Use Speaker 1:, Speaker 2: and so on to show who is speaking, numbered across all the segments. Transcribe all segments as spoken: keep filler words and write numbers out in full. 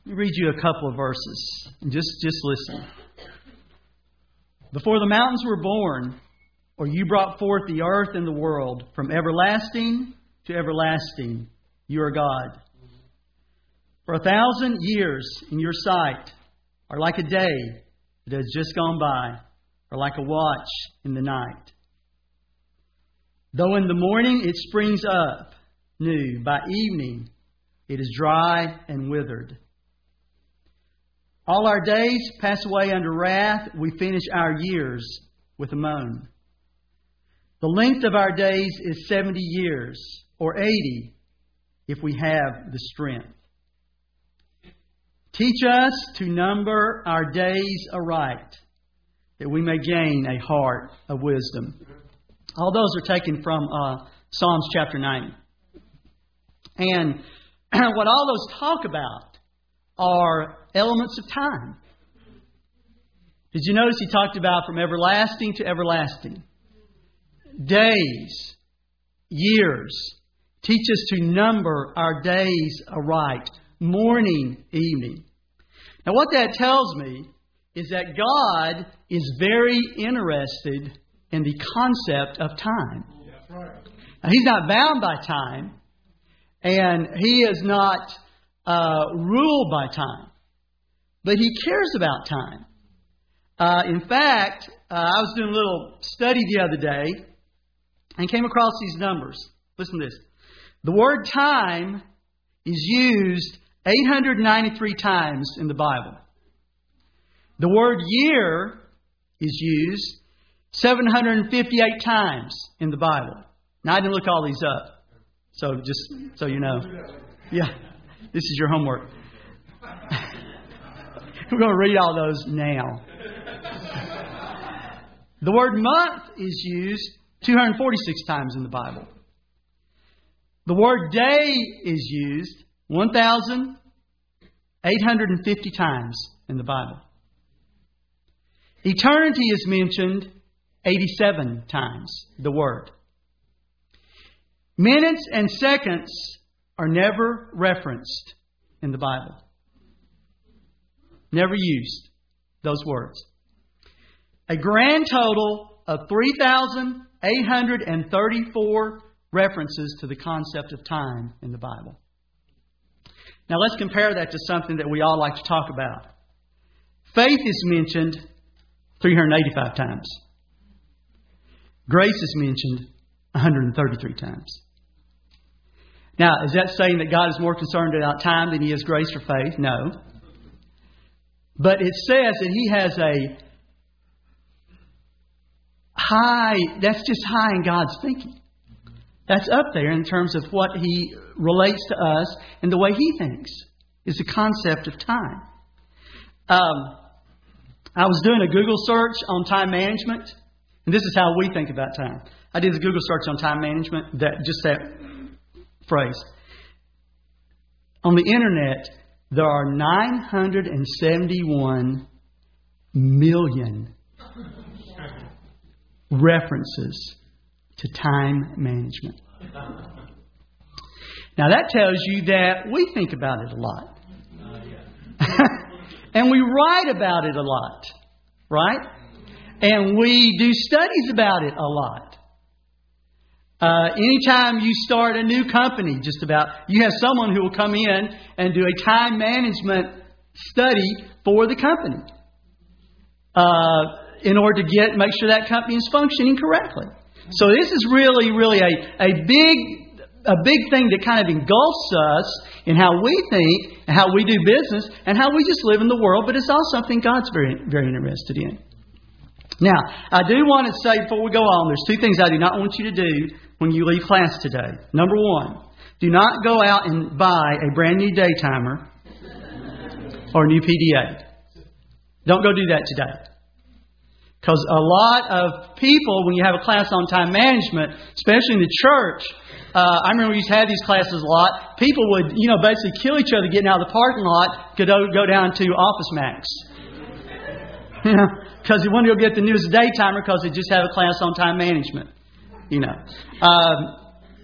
Speaker 1: Let me read you a couple of verses. Just, just listen. Before the mountains were born, or you brought forth the earth and the world, from everlasting to everlasting, you are God. For a thousand years in your sight are like a day that has just gone by, or like a watch in the night. Though in the morning it springs up new, by evening it is dry and withered. All our days pass away under wrath. We finish our years with a moan. The length of our days is seventy years, or eighty, if we have the strength. Teach us to number our days aright, that we may gain a heart of wisdom. All those are taken from uh, Psalms chapter ninety. And what all those talk about are elements of time. Did you notice he talked about from everlasting to everlasting? Days, years. Teach us to number our days aright. Morning, evening. Now what that tells me is that God is very interested in the concept of time. Now, He's not bound by time, and He is not uh, ruled by time, but He cares about time. Uh, in fact, uh, I was doing a little study the other day and came across these numbers. Listen to this. The word time is used eight hundred ninety-three times in the Bible. The word year is used seven hundred fifty-eight times in the Bible. Now, I didn't look all these up, so just so you know. Yeah, this is your homework. We're going to read all those now. The word month is used two hundred forty-six times in the Bible. The word day is used one thousand eight hundred fifty times in the Bible. Eternity is mentioned eighty-seven times, the word. Minutes and seconds are never referenced in the Bible. Never used those words. A grand total of three thousand eight hundred thirty-four references to the concept of time in the Bible. Now let's compare that to something that we all like to talk about. Faith is mentioned three hundred eighty-five times. Grace is mentioned one hundred thirty-three times. Now, is that saying that God is more concerned about time than He is grace or faith? No. But it says that He has a high, that's just high in God's thinking. That's up there in terms of what He relates to us and the way He thinks is the concept of time. Um, I was doing a Google search on time management, and this is how we think about time. I did a Google search on time management, that just that phrase. On the internet, there are nine hundred seventy-one million references to time management. Now that tells you that we think about it a lot. And we write about it a lot. Right? And we do studies about it a lot. Uh, anytime you start a new company, just about, you have someone who will come in and do a time management study for the company. Uh, in order to get make sure that company is functioning correctly. So this is really, really a, a big a big thing that kind of engulfs us in how we think, and how we do business, and how we just live in the world. But it's also something God's very, very interested in. Now, I do want to say before we go on, there's two things I do not want you to do when you leave class today. Number one, do not go out and buy a brand new day timer or a new P D A. Don't go do that today. Because a lot of people, when you have a class on time management, especially in the church, uh, I remember we used to have these classes a lot. People would, you know, basically kill each other getting out of the parking lot to go down to Office Max. You know, because they wanted to go get the newest day timer because they just have a class on time management. You know, um,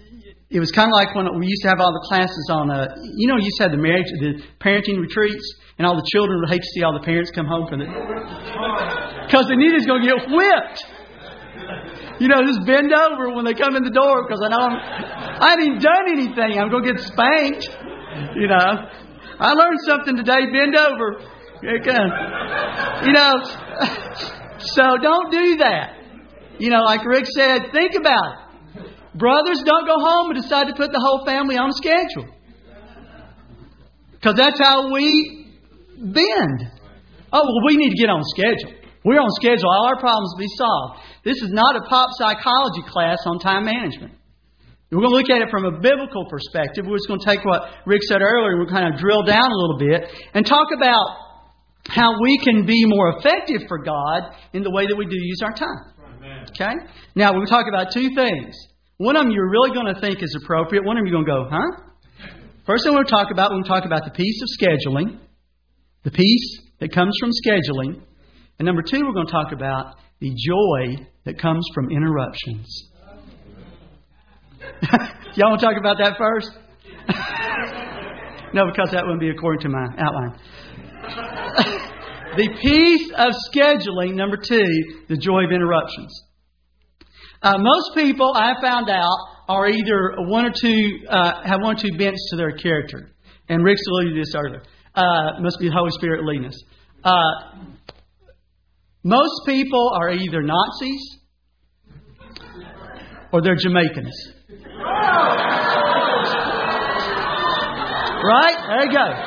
Speaker 1: it was kind of like when we used to have all the classes on, uh, you know, you used to have the marriage, the parenting retreats, and all the children would hate to see all the parents come home from it. Because they knew they was going to get whipped. You know, just bend over when they come in the door because I know I'm, I haven't even done anything. I'm going to get spanked. You know, I learned something today. Bend over. Here it comes. You know, so don't do that. You know, like Rick said, think about it. Brothers, don't go home and decide to put the whole family on a schedule. Because that's how we bend. Oh, well, we need to get on schedule. We're on schedule. All our problems will be solved. This is not a pop psychology class on time management. We're going to look at it from a biblical perspective. We're just going to take what Rick said earlier and we'll kind of drill down a little bit and talk about how we can be more effective for God in the way that we do use our time. Okay? Now, we'll talk about two things. One of them you're really going to think is appropriate. One of them you're going to go, huh? First thing we're going to talk about, we're going to talk about the peace of scheduling. The peace that comes from scheduling. And number two, we're going to talk about the joy that comes from interruptions. Y'all want to talk about that first? No, because that wouldn't be according to my outline. The peace of scheduling, number two, the joy of interruptions. Uh, most people, I found out, are either one or two, uh, have one or two bents to their character. And Rick's alluded to this earlier. Uh, must be the Holy Spirit leading us. Uh, most people are either Nazis or they're Jamaicans. Right? There you go.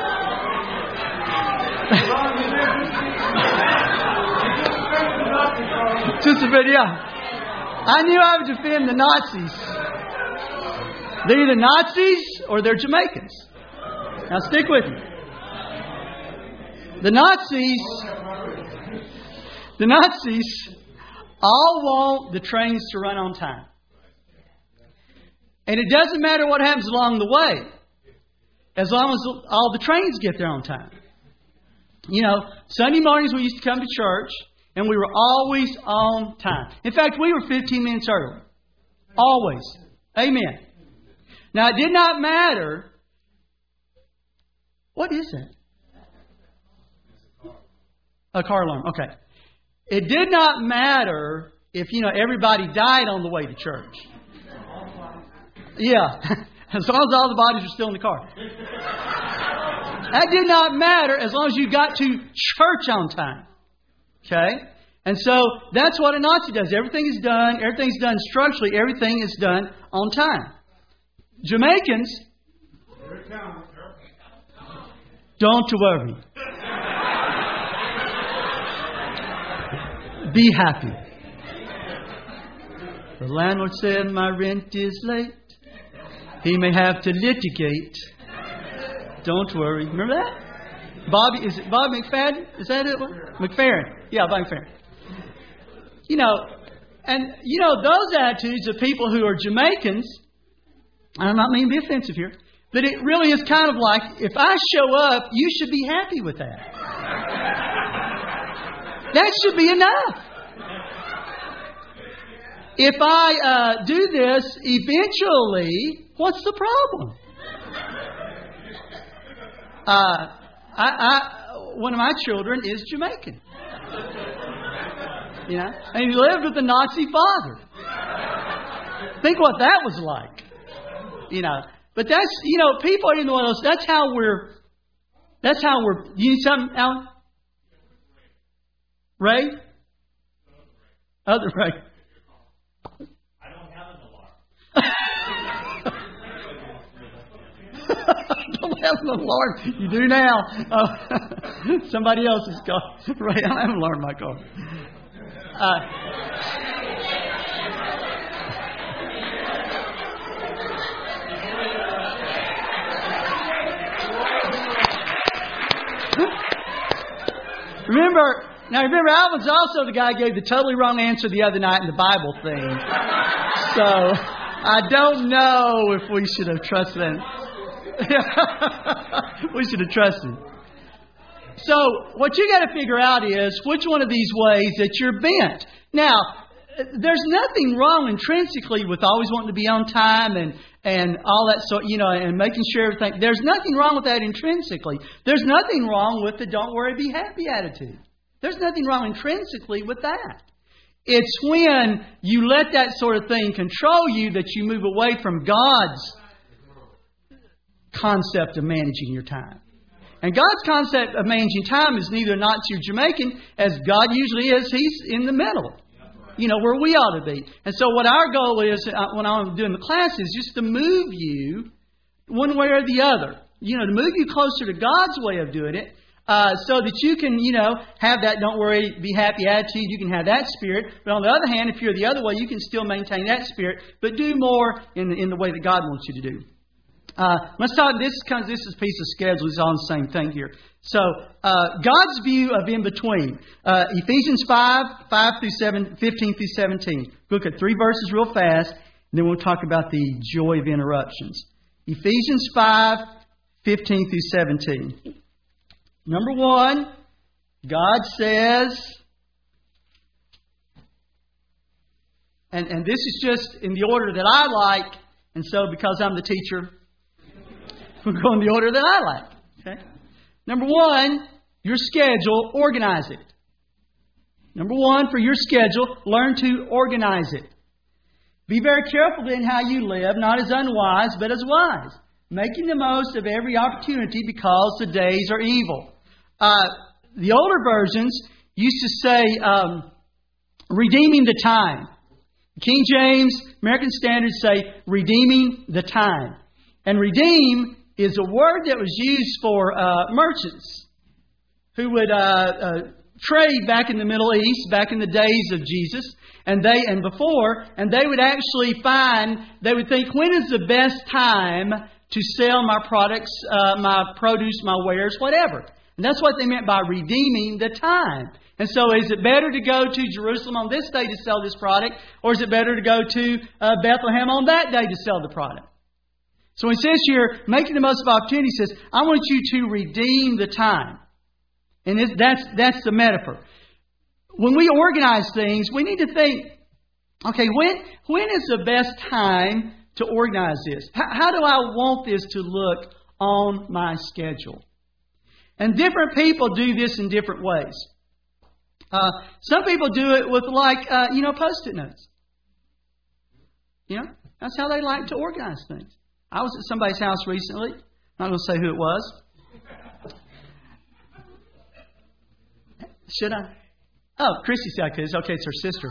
Speaker 1: Just a bit, yeah. I knew I would defend the Nazis. They're either Nazis or they're Jamaicans. Now stick with me. The Nazis, the Nazis all want the trains to run on time. And it doesn't matter what happens along the way, as long as all the trains get there on time. You know, Sunday mornings we used to come to church, and we were always on time. In fact, we were fifteen minutes early. Always. Amen. Now, it did not matter. What is that? A car alarm. Okay. It did not matter if, you know, everybody died on the way to church. Yeah. As long as all the bodies are still in the car. That did not matter as long as you got to church on time. Okay? And so that's what a Nazi does. Everything is done. Everything's done structurally. Everything is done on time. Jamaicans, don't worry. Be happy. The landlord said my rent is late. He may have to litigate. Don't worry. Remember that? Bobby, is it Bob McFadden? Is that it? McFerrin. Yeah, Bob McFerrin. You know, and you know, those attitudes of people who are Jamaicans, I'm not meaning to be offensive here, but it really is kind of like, if I show up, you should be happy with that. That should be enough. If I uh, do this, eventually, what's the problem? Uh, I, I, one of my children is Jamaican. You know, and he lived with a Nazi father. Think what that was like. You know, but that's, you know, people are in the one of those. That's how we're. That's how we're. You need something, Alan? Ray? Other Ray.
Speaker 2: I don't have an alarm.
Speaker 1: Don't have an alarm. You do now. Uh, somebody else's car. Ray, I don't have an alarm in my car. Uh, remember, now remember, Alvin's also the guy who gave the totally wrong answer the other night in the Bible thing. So, I don't know if we should have trusted him. We should have trusted him. So, what you got to figure out is which one of these ways that you're bent. Now, there's nothing wrong intrinsically with always wanting to be on time and and all that sort, you know, and making sure everything. There's nothing wrong with that intrinsically. There's nothing wrong with the don't worry, be happy attitude. There's nothing wrong intrinsically with that. It's when you let that sort of thing control you that you move away from God's concept of managing your time. And God's concept of managing time is neither Nazi or Jamaican, as God usually is. He's in the middle, you know, where we ought to be. And so what our goal is when I'm doing the class is just to move you one way or the other. You know, to move you closer to God's way of doing it. Uh, so that you can, you know, have that don't worry, be happy attitude. You can have that spirit. But on the other hand, if you're the other way, you can still maintain that spirit, but do more in the, in the way that God wants you to do. Uh, let's talk, this kind of, this is a piece of schedule. It's all the same thing here. So, uh, God's view of in between. Uh, Ephesians five, five through seven, fifteen through seventeen. Look at three verses real fast, and then we'll talk about the joy of interruptions. Ephesians five, fifteen through seventeen. Number one, God says, and, and this is just in the order that I like, and so because I'm the teacher, we'll go in the order that I like. Okay? Number one, your schedule, organize it. Number one, for your schedule, learn to organize it. Be very careful in how you live, not as unwise, but as wise, making the most of every opportunity because the days are evil. Uh, the older versions used to say, um, redeeming the time. King James, American Standard say, redeeming the time. And redeem is a word that was used for uh, merchants who would uh, uh, trade back in the Middle East, back in the days of Jesus, and they and before, and they would actually find, they would think, when is the best time to sell my products, uh, my produce, my wares, whatever. And that's what they meant by redeeming the time. And so is it better to go to Jerusalem on this day to sell this product, or is it better to go to uh, Bethlehem on that day to sell the product? So when it says here, making the most of opportunity, it says, I want you to redeem the time. And it, that's, that's the metaphor. When we organize things, we need to think, okay, when, when is the best time to organize this? How, how do I want this to look on my schedule? And different people do this in different ways. Uh, some people do it with like, uh, you know, Post-it notes. You know, that's how they like to organize things. I was at somebody's house recently. I'm not going to say who it was. Should I? Oh, Christy said I could. It's okay, it's her sister.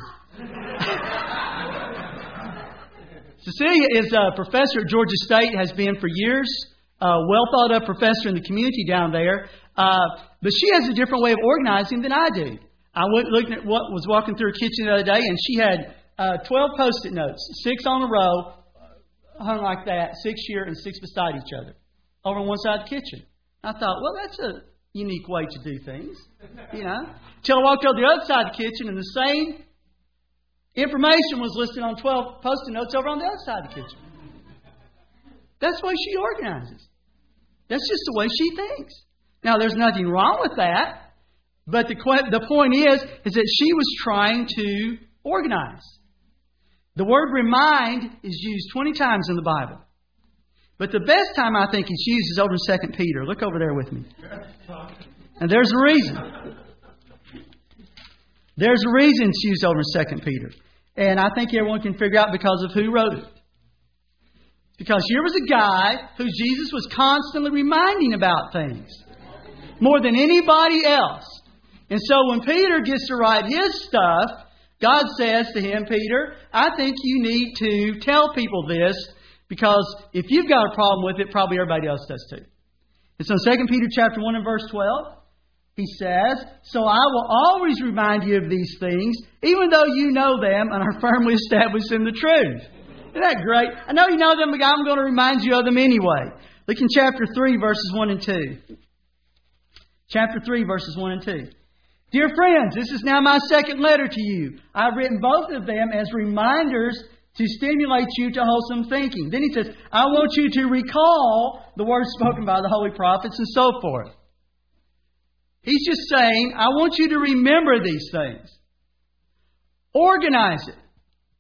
Speaker 1: Cecilia is a professor at Georgia State, has been for years. Uh, well thought of professor in the community down there. Uh, but she has a different way of organizing than I do. I went looking at what was walking through her kitchen the other day, and she had uh, twelve Post-it notes, six on a row, hung like that, six here and six beside each other, over on one side of the kitchen. I thought, well, that's a unique way to do things, you know. Till I walked over the other side of the kitchen, and the same information was listed on twelve Post-it notes over on the other side of the kitchen. That's the way she organizes. That's just the way she thinks. Now, there's nothing wrong with that, but the the point is, is that she was trying to organize. The word remind is used twenty times in the Bible. But the best time I think it's used is over in Second Peter. Look over there with me. And there's a reason. There's a reason it's used over in Second Peter. And I think everyone can figure out because of who wrote it. Because here was a guy who Jesus was constantly reminding about things. More than anybody else. And so when Peter gets to write his stuff, God says to him, Peter, I think you need to tell people this, because if you've got a problem with it, probably everybody else does too. And so in Second Peter chapter one and verse twelve, he says, so I will always remind you of these things, even though you know them and are firmly established in the truth. Isn't that great? I know you know them, but I'm going to remind you of them anyway. Look in chapter three, verses one and two. Chapter three, verses one and two. Dear friends, this is now my second letter to you. I've written both of them as reminders to stimulate you to wholesome thinking. Then he says, I want you to recall the words spoken by the holy prophets and so forth. He's just saying, I want you to remember these things. Organize it.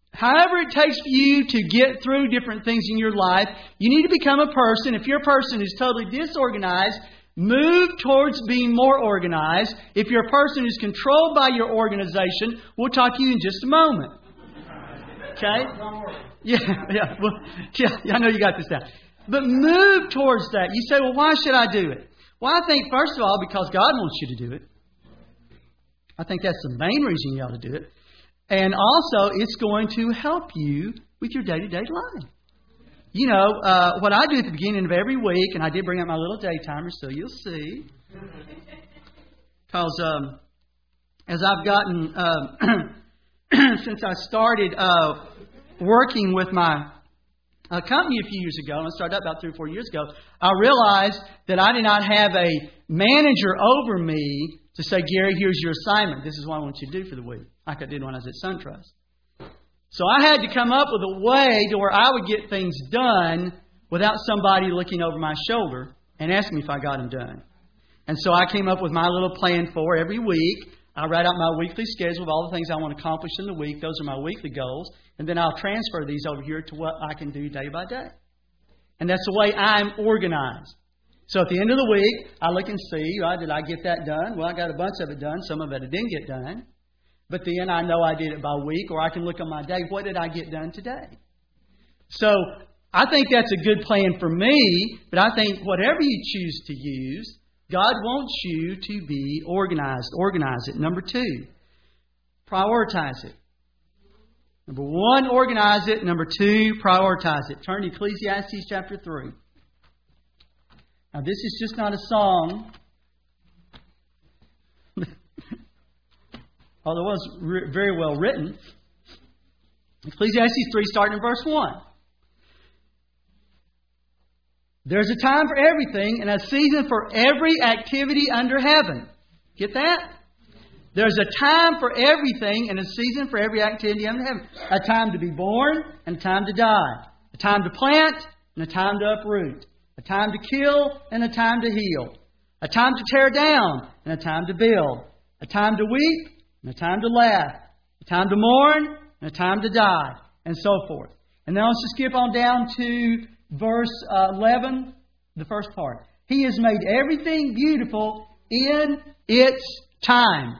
Speaker 1: however it takes for you to get through different things in your life, you need to become a person. If you're a person who's totally disorganized, move towards being more organized. If you're a person who's controlled by your organization, we'll talk to you in just a moment. Okay? Yeah, yeah, well, yeah, I know you got this down. But move towards that. You say, well, why should I do it? Well, I think, first of all, because God wants you to do it. I think that's the main reason you ought to do it. And also, it's going to help you with your day-to-day life. You know, uh, what I do at the beginning of every week, and I did bring up my little day timer, so you'll see. Because um, as I've gotten, uh, since I started uh, working with my uh, company a few years ago, and I started up about three or four years ago, I realized that I did not have a manager over me to say, Gary, here's your assignment. This is what I want you to do for the week, like I did when I was at SunTrust. So I had to come up with a way to where I would get things done without somebody looking over my shoulder and asking me if I got them done. And so I came up with my little plan for every week. I write out my weekly schedule of all the things I want to accomplish in the week. Those are my weekly goals. And then I'll transfer these over here to what I can do day by day. And that's the way I'm organized. So at the end of the week, I look and see, right, did I get that done? Well, I got a bunch of it done. Some of it I didn't get done. But then I know I did it by week, or I can look on my day. What did I get done today? So I think that's a good plan for me. But I think whatever you choose to use, God wants you to be organized. Organize it. Number two, prioritize it. Number one, organize it. Number two, prioritize it. Turn to Ecclesiastes chapter three. Now, this is just not a song. Although it was re- very well written. Ecclesiastes three, starting in verse one. There's a time for everything and a season for every activity under heaven. Get that? There's a time for everything and a season for every activity under heaven. A time to be born and a time to die. A time to plant and a time to uproot. A time to kill and a time to heal. A time to tear down and a time to build. A time to weep and a time to laugh. A time to mourn and a time to die. And so forth. And now let's just skip on down to verse eleven, the first part. He has made everything beautiful in its time.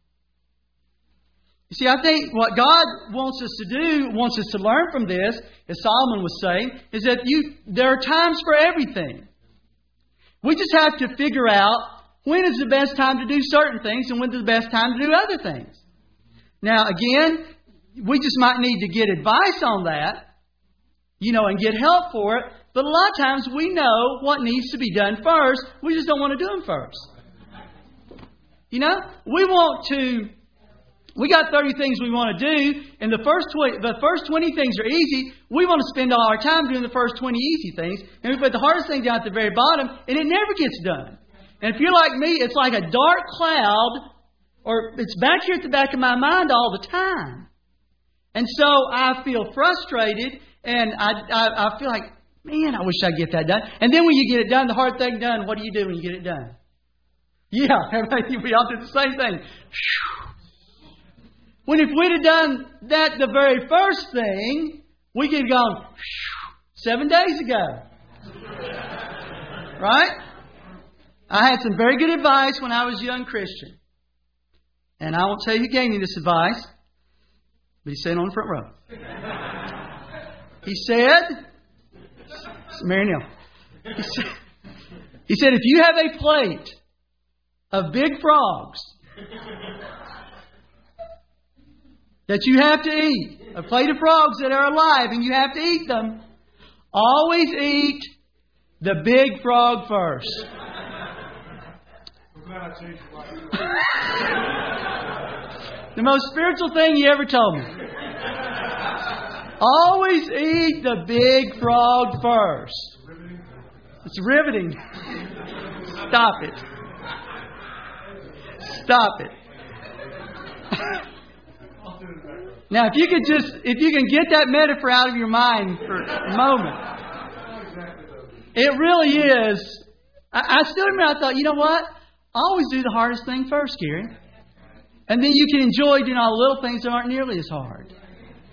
Speaker 1: You see, I think what God wants us to do, wants us to learn from this, as Solomon was saying, is that you there are times for everything. We just have to figure out when is the best time to do certain things and when is the best time to do other things. Now, again, we just might need to get advice on that, you know, and get help for it. But a lot of times we know what needs to be done first. We just don't want to do them first. You know, we want to... We got thirty things we want to do, and the first twenty, the first twenty things are easy. We want to spend all our time doing the first twenty easy things, and we put the hardest thing down at the very bottom, and it never gets done. And if you're like me, it's like a dark cloud, or it's back here at the back of my mind all the time. And so I feel frustrated, and I, I, I feel like, man, I wish I'd get that done. And then when you get it done, the hard thing done, what do you do when you get it done? Yeah, we all do the same thing. When if we'd have done that the very first thing, we could have gone seven days ago. Right? I had some very good advice when I was a young Christian. And I won't tell you who gave me this advice, but he's sitting on the front row. He said, Mary Neal, he said, he said, if you have a plate of big frogs that you have to eat, a plate of frogs that are alive and you have to eat them, always eat the big frog first. The most spiritual thing you ever told me. Always eat the big frog first. It's riveting. Stop it. Stop it. Now, if you could just, if you can get that metaphor out of your mind for a moment. It really is. I, I still remember, I thought, you know what? I always do the hardest thing first, Gary. And then you can enjoy doing all the little things that aren't nearly as hard.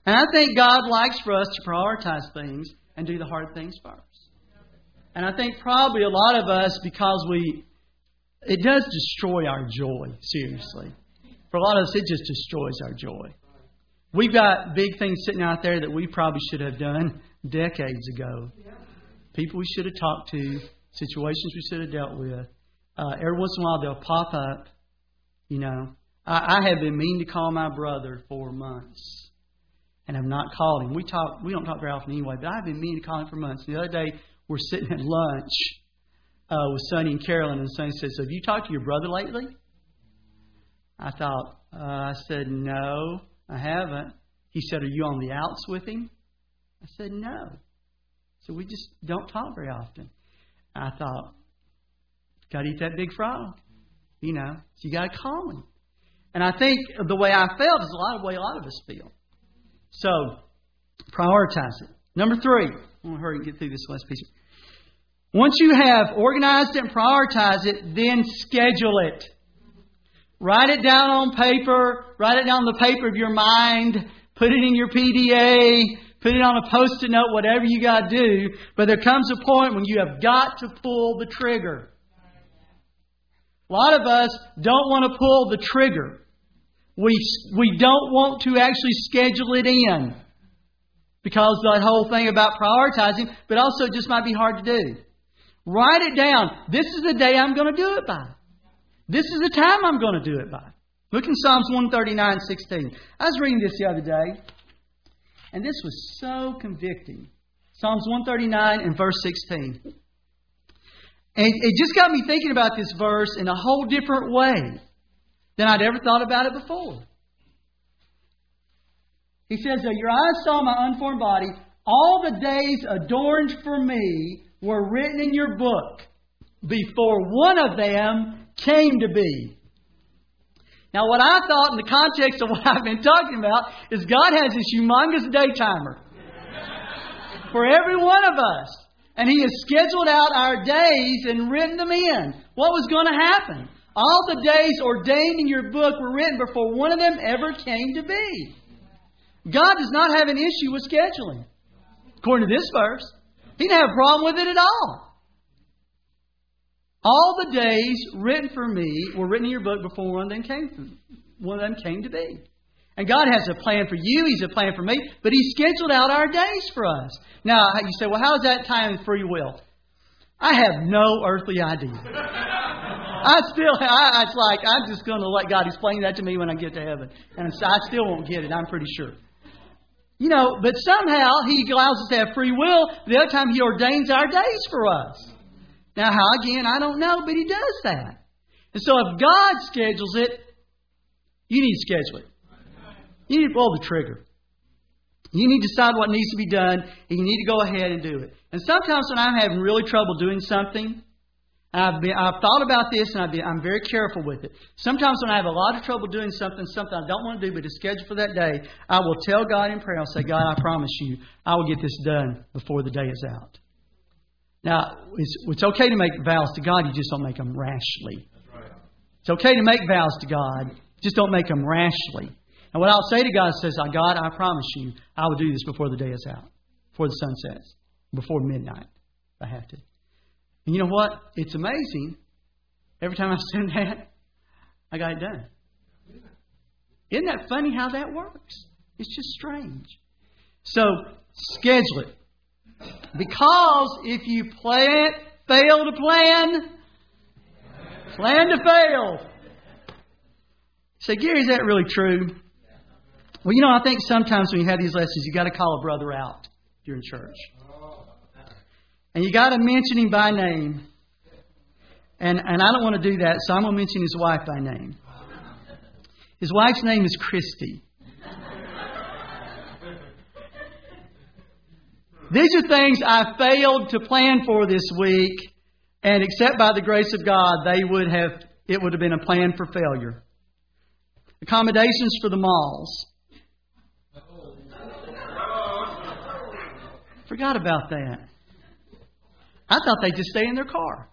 Speaker 1: And I think God likes for us to prioritize things and do the hard things first. And I think probably a lot of us, because we, it does destroy our joy, seriously. For a lot of us, it just destroys our joy. We've got big things sitting out there that we probably should have done decades ago. People we should have talked to, situations we should have dealt with. Uh, every once in a while, they'll pop up. You know, I, I have been meaning to call my brother for months and have not called him. We talk. We don't talk very often anyway, but I've been meaning to call him for months. The other day, we're sitting at lunch uh, with Sonny and Carolyn, and Sonny says, "Have you talked to your brother lately?" I thought, uh, I said, "No, I haven't." He said, "Are you on the outs with him?" I said, "No." So we just don't talk very often. I thought, got to eat that big frog, you know. So you got to call him. And I think the way I felt is a lot of the way a lot of us feel. So prioritize it. Number three, I want to hurry and get through this last piece. Once you have organized it and prioritized it, then schedule it. Write it down on paper. Write it down on the paper of your mind. Put it in your P D A. Put it on a Post-it note, whatever you got to do. But there comes a point when you have got to pull the trigger. A lot of us don't want to pull the trigger. We, we don't want to actually schedule it in. Because that whole thing about prioritizing, but also it just might be hard to do. Write it down. This is the day I'm going to do it by. This is the time I'm going to do it by. Look in Psalms one thirty-nine, sixteen. I was reading this the other day, and this was so convicting. Psalms one thirty-nine and verse sixteen. And it just got me thinking about this verse in a whole different way than I'd ever thought about it before. He says, "Your eyes saw my unformed body. All the days adorned for me were written in your book before one of them came to be." Now, what I thought in the context of what I've been talking about is God has this humongous day timer for every one of us. And He has scheduled out our days and written them in. What was going to happen? All the days ordained in your book were written before one of them ever came to be. God does not have an issue with scheduling, according to this verse. He didn't have a problem with it at all. All the days written for me were written in your book before one of them came to, one of them came to be. And God has a plan for you. He's a plan for me. But He scheduled out our days for us. Now, you say, well, how is that time in free will? I have no earthly idea. I still, I, it's like, I'm just going to let God explain that to me when I get to heaven. And I still won't get it, I'm pretty sure. You know, but somehow He allows us to have free will. The other time He ordains our days for us. Now, how, again, I don't know, but He does that. And so if God schedules it, you need to schedule it. You need to pull the trigger. You need to decide what needs to be done, and you need to go ahead and do it. And sometimes when I'm having really trouble doing something, I've, been, I've thought about this, and I've been, I'm very careful with it. Sometimes when I have a lot of trouble doing something, something I don't want to do, but it's scheduled for that day, I will tell God in prayer, I'll say, God, I promise you, I will get this done before the day is out. Now, it's, it's okay to make vows to God, you just don't make them rashly. It's okay to make vows to God, just don't make them rashly. And what I'll say to God says, God, I promise you, I will do this before the day is out, before the sun sets, before midnight, if I have to. And you know what? It's amazing. Every time I send that, I got it done. Isn't that funny how that works? It's just strange. So, schedule it. Because if you plan, fail to plan, plan to fail. Say, Gary, is that really true? Well, you know, I think sometimes when you have these lessons, you got to call a brother out during church. And you got to mention him by name. And and I don't want to do that, so I'm going to mention his wife by name. His wife's name is Christy. These are things I failed to plan for this week, and except by the grace of God, they would have it would have been a plan for failure. Accommodations for the malls. Forgot about that. I thought they'd just stay in their car.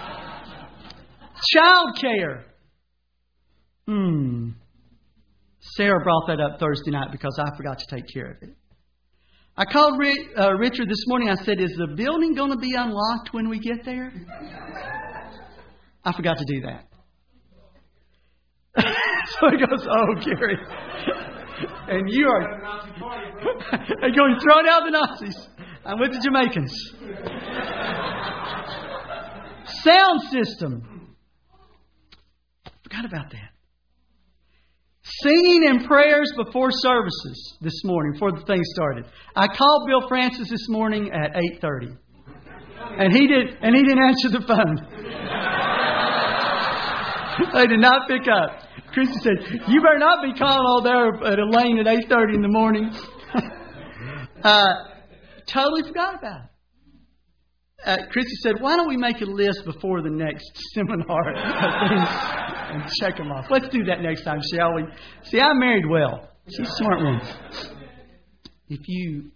Speaker 1: Child care. Hmm. Sarah brought that up Thursday night because I forgot to take care of it. I called uh, Richard this morning. I said, is the building going to be unlocked when we get there? I forgot to do that. So he goes, oh, Gary. And you are and going throwing out the Nazis. I'm with the Jamaicans. Sound system. Forgot about that. Singing and prayers before services this morning, before the thing started. I called Bill Francis this morning at eight thirty. And he did and he didn't answer the phone. They did not pick up. Christy said, you better not be calling all there at Elaine at eight thirty in the morning. uh, totally forgot about it. Uh, Christy said, why don't we make a list before the next seminar and check them off? Let's do that next time, shall we? See, I married well. She's a smart woman. If you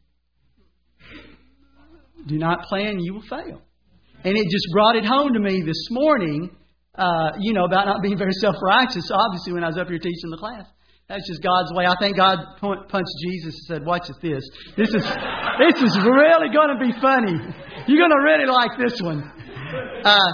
Speaker 1: do not plan, you will fail. And it just brought it home to me this morning, uh, you know, about not being very self-righteous, obviously, when I was up here teaching the class. That's just God's way. I think God punched Jesus and said, watch this. This is this is really going to be funny. You're going to really like this one. Uh,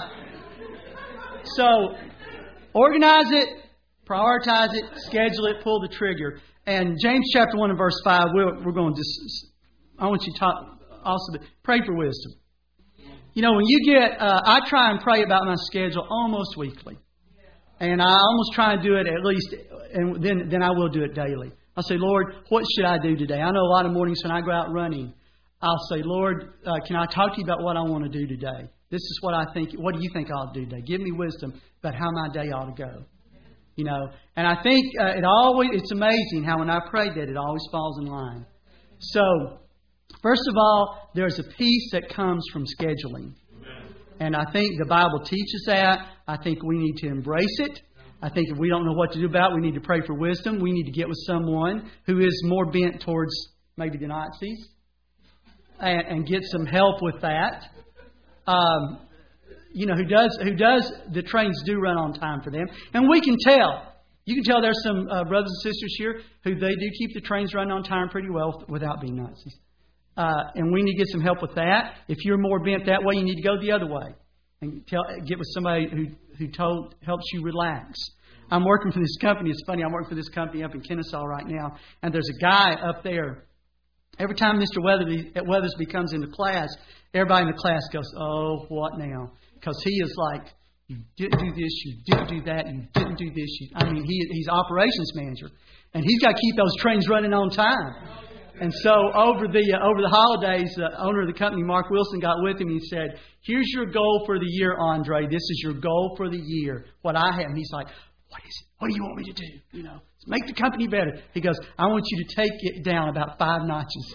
Speaker 1: so, organize it, prioritize it, schedule it, pull the trigger. And James chapter one and verse five, we're, we're going to just, I want you to talk also, pray for wisdom. You know, when you get, uh, I try and pray about my schedule almost weekly. And I almost try and do it at least, and then, then I will do it daily. I'll say, Lord, what should I do today? I know a lot of mornings when I go out running, I'll say, Lord, uh, can I talk to you about what I want to do today? This is what I think. What do you think I'll do today? Give me wisdom about how my day ought to go. You know, and I think uh, it always, it's amazing how when I pray that it always falls in line. So, first of all, there's a peace that comes from scheduling. And I think the Bible teaches that. I think we need to embrace it. I think if we don't know what to do about it, we need to pray for wisdom. We need to get with someone who is more bent towards maybe the Nazis and, and get some help with that. Um, you know, who does, who does, the trains do run on time for them. And we can tell. You can tell there's some uh, brothers and sisters here who they do keep the trains running on time pretty well without being Nazis. Uh, and we need to get some help with that. If you're more bent that way, you need to go the other way and tell, get with somebody who who told helps you relax. I'm working for this company. It's funny. I'm working for this company up in Kennesaw right now, and there's a guy up there. Every time Mister Weatherby, Weathersby comes into class, everybody in the class goes, "Oh, what now?" Because he is like, "You didn't do this. You didn't do that. You didn't do this." You, I mean, he he's operations manager, and he's got to keep those trains running on time. And so over the uh, over the holidays, the owner of the company, Mark Wilson, got with him and he said, here's your goal for the year, Andre. This is your goal for the year. What I have. And he's like, what is it? What do you want me to do? You know, make the company better. He goes, I want you to take it down about five notches.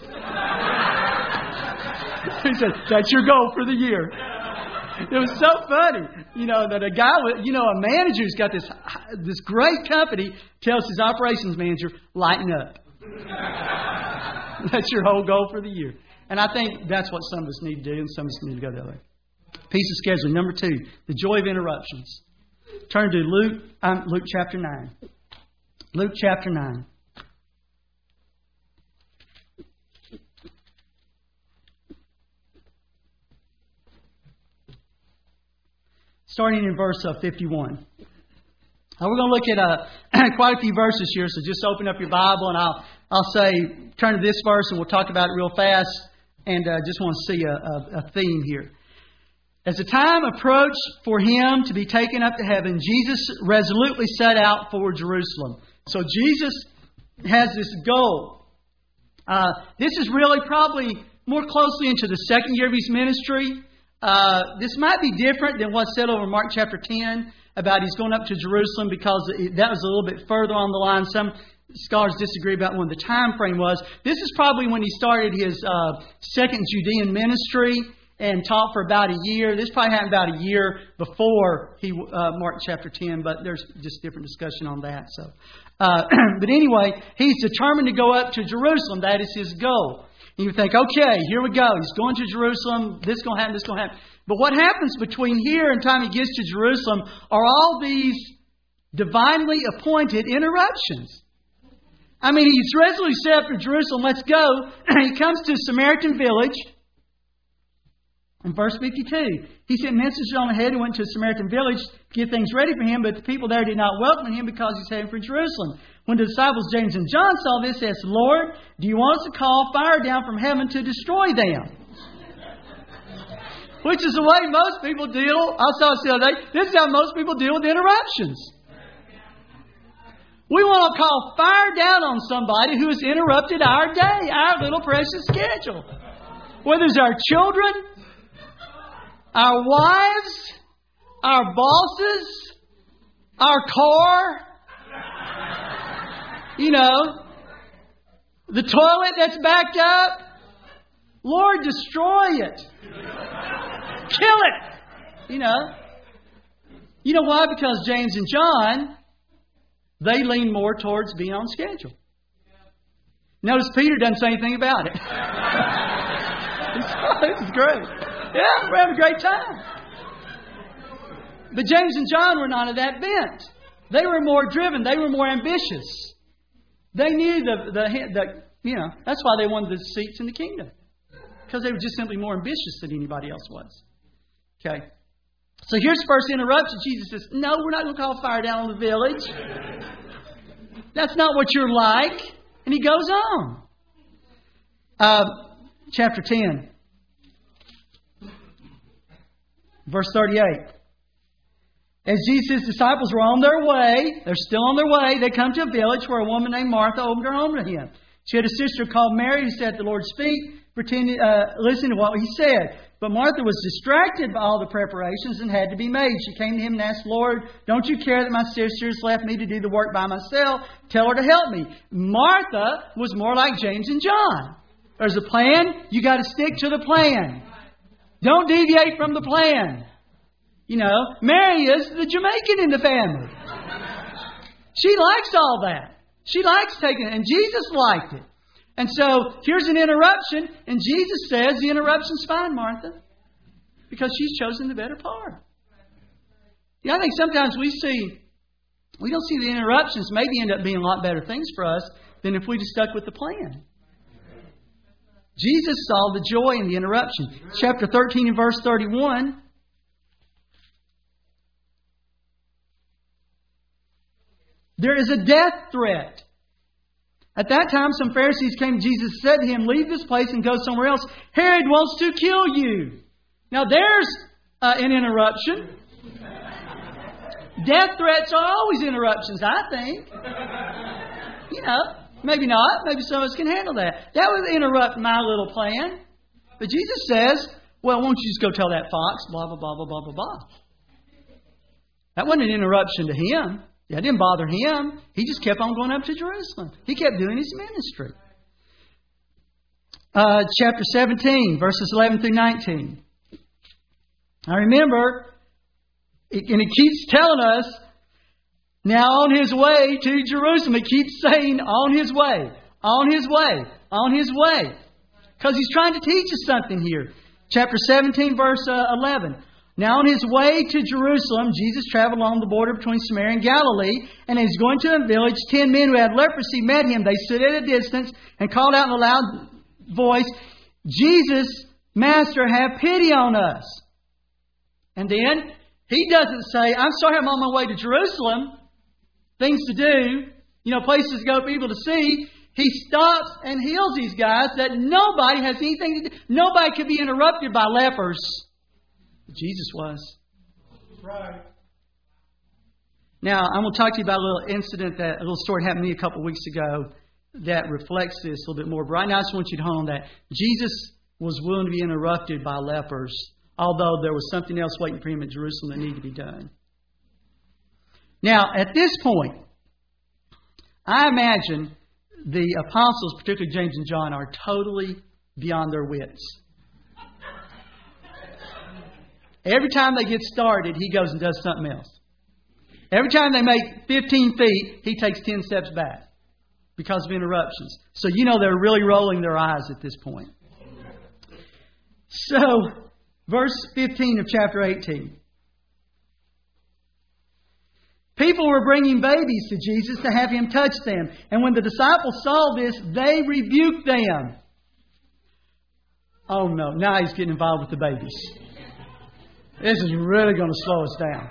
Speaker 1: He said, that's your goal for the year. It was so funny, you know, that a guy with, you know, a manager who's got this this great company tells his operations manager, lighten up. That's your whole goal for the year. And I think that's what some of us need to do, and some of us need to go the other way. Piece of scheduling. Number two, the joy of interruptions. Turn to Luke, um, Luke chapter nine. Luke chapter nine. Starting in verse uh, fifty-one. Now we're going to look at uh, quite a few verses here, so just open up your Bible and I'll I'll say, turn to this verse and we'll talk about it real fast, and uh, just want to see a, a, a theme here. As the time approached for Him to be taken up to heaven, Jesus resolutely set out for Jerusalem. So Jesus has this goal. Uh, this is really probably more closely into the second year of His ministry. Uh, this might be different than what's said over Mark chapter ten about He's going up to Jerusalem, because that was a little bit further on the line. Some scholars disagree about when the time frame was. This is probably when He started His uh, second Judean ministry and taught for about a year. This probably happened about a year before he uh, Mark chapter ten, but there's just different discussion on that. So, uh, but anyway, He's determined to go up to Jerusalem. That is His goal. And you think, okay, here we go. He's going to Jerusalem. This is going to happen. This is going to happen. But what happens between here and the time He gets to Jerusalem are all these divinely appointed interruptions. I mean, he's resolutely set up for Jerusalem. Let's go. He comes to a Samaritan village. In verse fifty-two, he sent messengers on ahead and went to a Samaritan village to get things ready for him, but the people there did not welcome him because he's heading for Jerusalem. When the disciples James and John saw this, they asked, Lord, do you want us to call fire down from heaven to destroy them? Which is the way most people deal. I saw this the other day. This is how most people deal with interruptions. We want to call fire down on somebody who has interrupted our day, our little precious schedule. Whether it's our children, our wives, our bosses, our car, you know, the toilet that's backed up. Lord, destroy it. Kill it. You know. You know why? Because James and John, they lean more towards being on schedule. Notice Peter doesn't say anything about it. This is great. Yeah, we're having a great time. But James and John were not of that bent. They were more driven. They were more ambitious. They knew the, the, the, you know, that's why they wanted the seats in the kingdom. Because they were just simply more ambitious than anybody else was. Okay. So here's the first interruption. Jesus says, no, we're not going to call fire down on the village. That's not what you're like. And he goes on. Uh, chapter ten. Verse thirty-eight. As Jesus' disciples were on their way, they're still on their way, they come to a village where a woman named Martha opened her home to him. She had a sister called Mary who sat at the Lord's feet, pretending, uh, listening to what he said. But Martha was distracted by all the preparations and had to be made. She came to him and asked, Lord, don't you care that my sister has left me to do the work by myself? Tell her to help me. Martha was more like James and John. There's a plan. You got to stick to the plan. Don't deviate from the plan. You know, Mary is the Jamaican in the family. She likes all that. She likes taking it. And Jesus liked it. And so here's an interruption. And Jesus says the interruption's fine, Martha. Because she's chosen the better part. Yeah, I think sometimes we see, we don't see the interruptions maybe end up being a lot better things for us than if we just stuck with the plan. Jesus saw the joy in the interruption. Chapter thirteen and verse thirty-one. There is a death threat. At that time, some Pharisees came to Jesus and said to him, leave this place and go somewhere else. Herod wants to kill you. Now there's uh, an interruption. Death threats are always interruptions, I think. You know, maybe not. Maybe some of us can handle that. That would interrupt my little plan. But Jesus says, well, won't you just go tell that fox, blah, blah, blah, blah, blah, blah, blah. That wasn't an interruption to him. That didn't bother him. He just kept on going up to Jerusalem. He kept doing his ministry. Uh, chapter seventeen, verses eleven through nineteen. I remember, it, and it keeps telling us, now on his way to Jerusalem. It keeps saying, on his way, on his way, on his way. Because he's trying to teach us something here. Chapter seventeen, verse uh, eleven. Now on his way to Jerusalem, Jesus traveled along the border between Samaria and Galilee. And as he was going to a village, ten men who had leprosy met him. They stood at a distance and called out in a loud voice, Jesus, Master, have pity on us. And then he doesn't say, I'm sorry, I'm on my way to Jerusalem. Things to do, you know, places to go, people to see. He stops and heals these guys that nobody has anything to do. Nobody could be interrupted by lepers. Jesus was.
Speaker 2: Right.
Speaker 1: Now, I'm going to talk to you about a little incident, that a little story happened to me a couple of weeks ago that reflects this a little bit more. But right now, I just want you to hone on that. Jesus was willing to be interrupted by lepers, although there was something else waiting for him in Jerusalem that needed to be done. Now, at this point, I imagine the apostles, particularly James and John, are totally beyond their wits. Every time they get started, he goes and does something else. Every time they make fifteen feet, he takes ten steps back because of interruptions. So you know they're really rolling their eyes at this point. So, verse fifteen of chapter eighteen. People were bringing babies to Jesus to have Him touch them. And when the disciples saw this, they rebuked them. Oh no, now He's getting involved with the babies. This is really going to slow us down.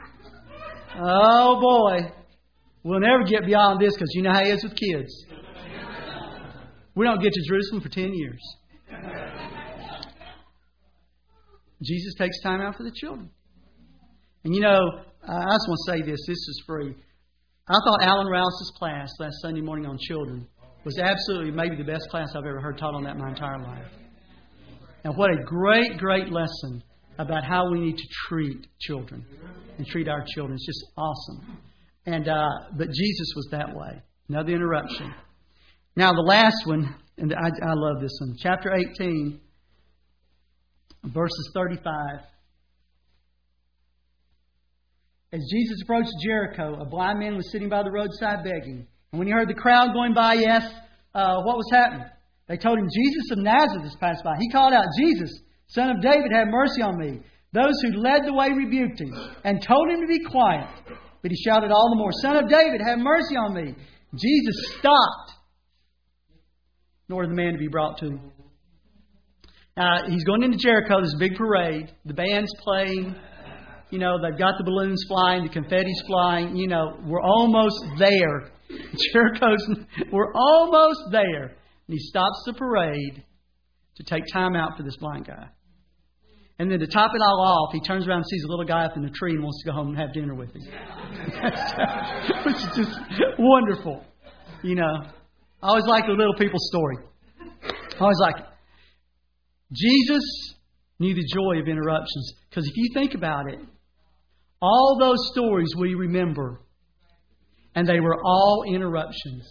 Speaker 1: Oh boy. We'll never get beyond this because you know how He is with kids. We don't get to Jerusalem for ten years. Jesus takes time out for the children. And you know, I just want to say this. This is free. I thought Alan Rouse's class last Sunday morning on children was absolutely maybe the best class I've ever heard taught on that my entire life. And what a great, great lesson about how we need to treat children and treat our children. It's just awesome. And uh, but Jesus was that way. Another interruption. Now the last one, and I, I love this one. Chapter eighteen, verses thirty-five. As Jesus approached Jericho, a blind man was sitting by the roadside begging. And when he heard the crowd going by, he asked uh, what was happening. They told him, Jesus of Nazareth has passed by. He called out, Jesus, Son of David, have mercy on me. Those who led the way rebuked him and told him to be quiet. But he shouted all the more, Son of David, have mercy on me. Jesus stopped in order for the man to be brought to him. Now, he's going into Jericho. There's a big parade. The band's playing. You know, they've got the balloons flying, the confetti's flying. You know, we're almost there. Jericho's, we're almost there. And he stops the parade to take time out for this blind guy. And then to top it all off, he turns around and sees a little guy up in the tree and wants to go home and have dinner with him. Which is just wonderful. You know, I always like the little people's story. I always like it. Jesus knew the joy of interruptions. Because if you think about it, all those stories we remember, and they were all interruptions.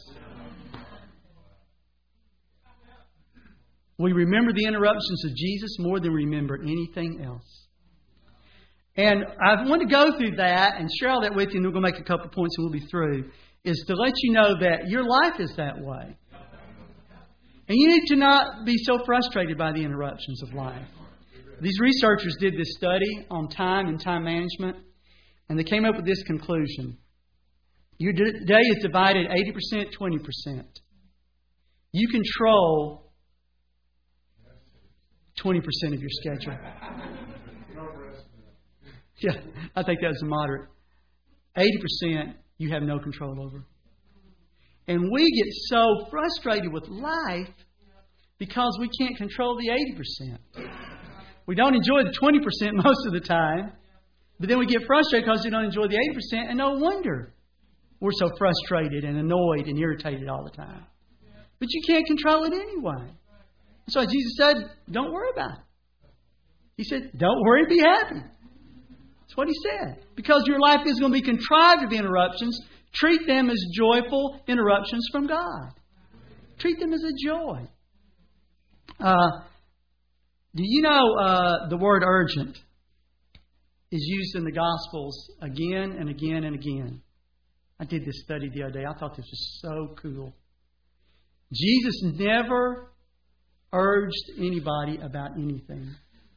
Speaker 1: We remember the interruptions of Jesus more than we remember anything else. And I want to go through that and share all that with you, and we're going to make a couple of points and we'll be through, is to let you know that your life is that way. And you need to not be so frustrated by the interruptions of life. These researchers did this study on time and time management, and they came up with this conclusion. Your day is divided eighty percent, twenty percent. You control twenty percent of your schedule. Yeah, I think that's a moderate. eighty percent you have no control over. And we get so frustrated with life because we can't control the eighty percent. We don't enjoy the twenty percent most of the time. But then we get frustrated because we don't enjoy the eighty percent. And no wonder we're so frustrated and annoyed and irritated all the time. But you can't control it anyway. That's why Jesus said, don't worry about it. He said, don't worry, be happy. That's what He said. Because your life is going to be contrived of interruptions, treat them as joyful interruptions from God. Treat them as a joy. Uh, do you know uh, the word urgent is used in the Gospels again and again and again? I did this study the other day. I thought this was so cool. Jesus never urged anybody about anything.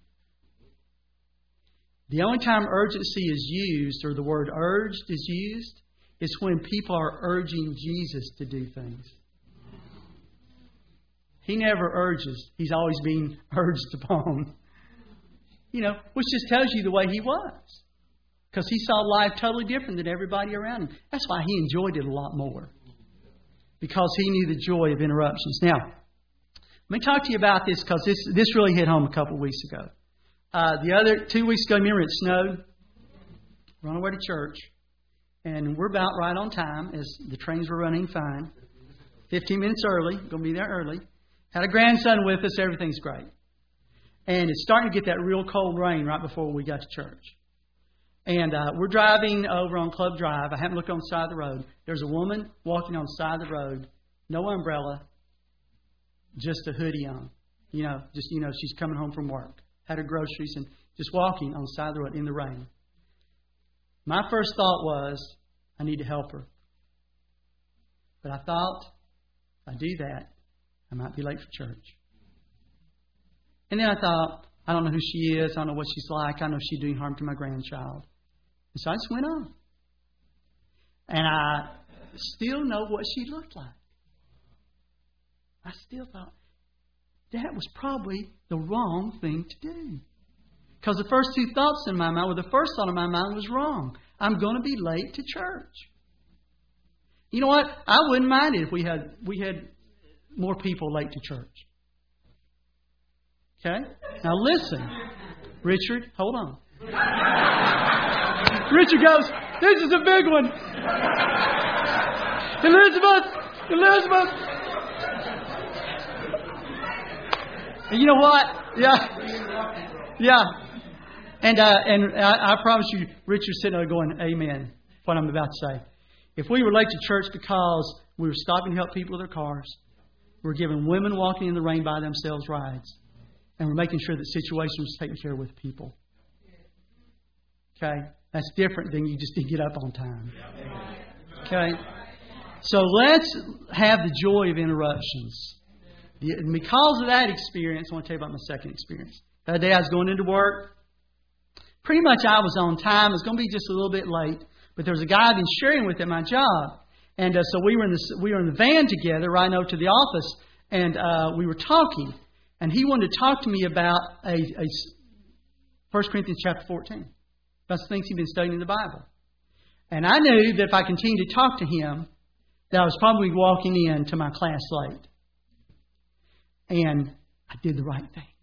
Speaker 1: The only time urgency is used, or the word urged is used, is when people are urging Jesus to do things. He never urges. He's always being urged upon. You know, which just tells you the way He was. Because He saw life totally different than everybody around Him. That's why He enjoyed it a lot more. Because He knew the joy of interruptions. Now, let me talk to you about this because this, this really hit home a couple of weeks ago. Uh, the other two weeks ago, remember it snowed? We're on our way to church. And we're about right on time as the trains were running fine. fifteen minutes early. Going to be there early. Had a grandson with us. Everything's great. And it's starting to get that real cold rain right before we got to church. And uh, we're driving over on Club Drive. I haven't looked on the side of the road. There's a woman walking on the side of the road. No umbrella. Just a hoodie on. You know, just, you know, she's coming home from work. Had her groceries and just walking on the side of the road in the rain. My first thought was, I need to help her. But I thought, if I do that, I might be late for church. And then I thought, I don't know who she is. I don't know what she's like. I know she's doing harm to my grandchild. And so I just went on. And I still know what she looked like. I still thought, that was probably the wrong thing to do. Because the first two thoughts in my mind, well, the first thought in my mind was wrong. I'm going to be late to church. You know what? I wouldn't mind it if we had we had more people late to church. Okay? Now listen. Richard, hold on. Richard goes, this is a big one. Elizabeth, Elizabeth. And you know what? Yeah. Yeah. And uh, and I, I promise you, Richard's sitting there going, amen, what I'm about to say. If we were late to church because we were stopping to help people with their cars, we were giving women walking in the rain by themselves rides, and we're making sure that situation was taken care of with people. Okay? That's different than you just didn't get up on time. Okay? So let's have the joy of interruptions. And because of that experience, I want to tell you about my second experience. That day I was going into work. Pretty much I was on time. It was going to be just a little bit late. But there was a guy I'd been sharing with at my job. And uh, so we were in the we were in the van together, riding over to the office. And uh, we were talking. And he wanted to talk to me about a, a First Corinthians chapter fourteen. About the things he'd been studying in the Bible. And I knew that if I continued to talk to him, that I was probably walking into my class late. And I did the right thing.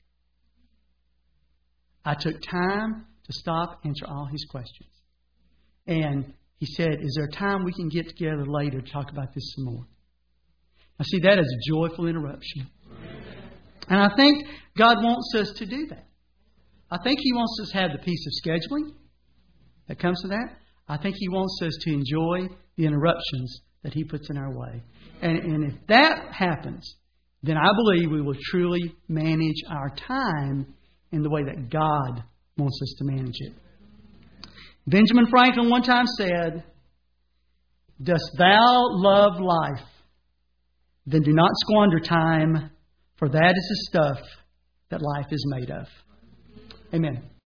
Speaker 1: I took time to stop and answer all his questions. And he said, is there a time we can get together later to talk about this some more? Now see, that is a joyful interruption. And I think God wants us to do that. I think He wants us to have the peace of scheduling that comes to that. I think He wants us to enjoy the interruptions that He puts in our way. And, and if that happens, then I believe we will truly manage our time in the way that God wants us to manage it. Benjamin Franklin one time said, dost thou love life? Then do not squander time, for that is the stuff that life is made of. Amen.